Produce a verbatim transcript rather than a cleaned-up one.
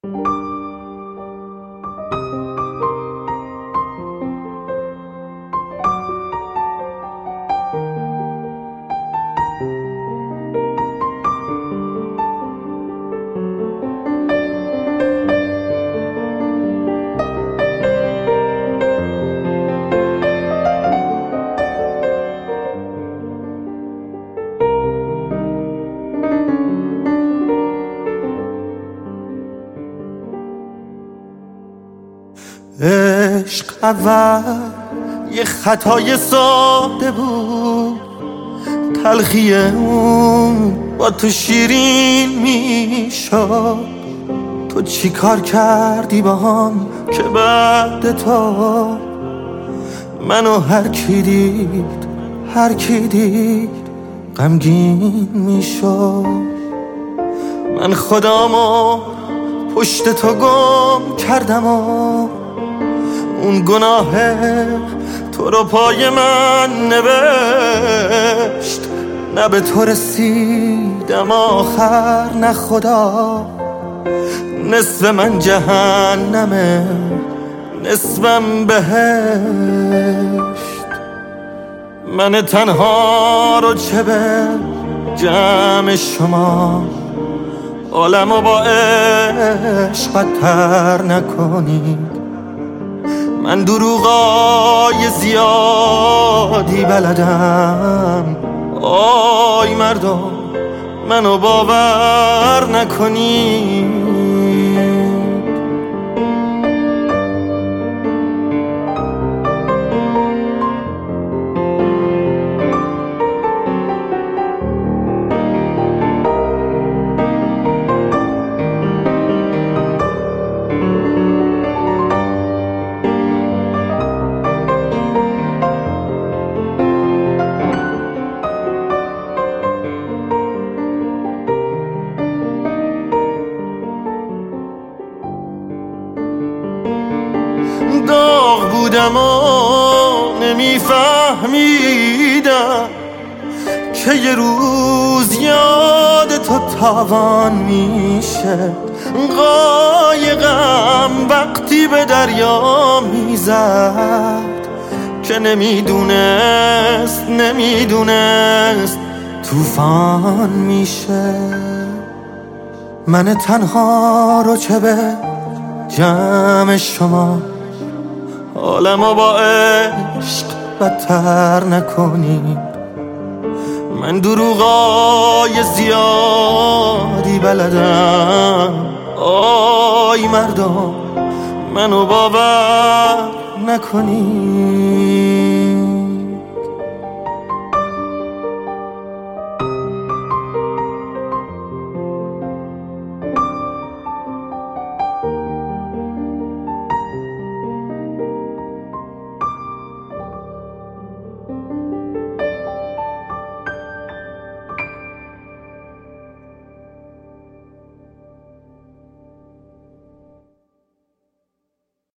عشق اول یه خطای ساده بود، تلخی اون با تو شیرین میشد. تو چی کار کردی با هم که بعد تو منو هر کی دید هر کی دید غمگین میشد؟ من خودمو پشت تو گم کردم و اون گناه تو رو پای من نوشت. نه به تو رسیدم آخر نه خدا، نصف من جهنمه نصفم بهشت. من تنها رو چه به جمع شما، عالمو با عشق بدتر نکنید. من دروغای زیادی بلدم، آی مردم منو باور نکنید. داغ بودم و نمیفهمیدم که یه روز یاد تو تاوان میشه. قایقم وقتی به دریا میزد که نمیدونست نمیدونست طوفان میشه. من تنها رو چه به جمع شما، عالمو با عشق بدتر نکنید. من دروغای زیادی بلدم، آی مردم منو باور نکنید.